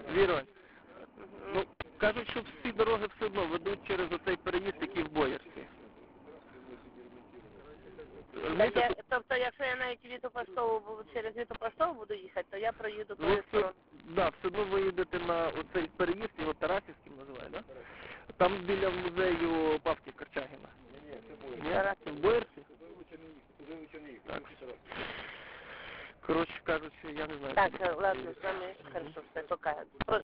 Вірувань. Ну, кажуть, що всі дороги все одно ведуть через оцей переїзд, який в Боярці. Тобто, якщо я навіть через Вітопостову буду їхати, то я проїду Ви тою стороною. все одно ви їдете на оцей переїзд, його Тарасівським називають, да? Там біля музею Павки Корчагіна. Ні, це в Боярці? Так. Коротше кажучи, я не знаю. Так, ладно, с вами хорошо, все, пока.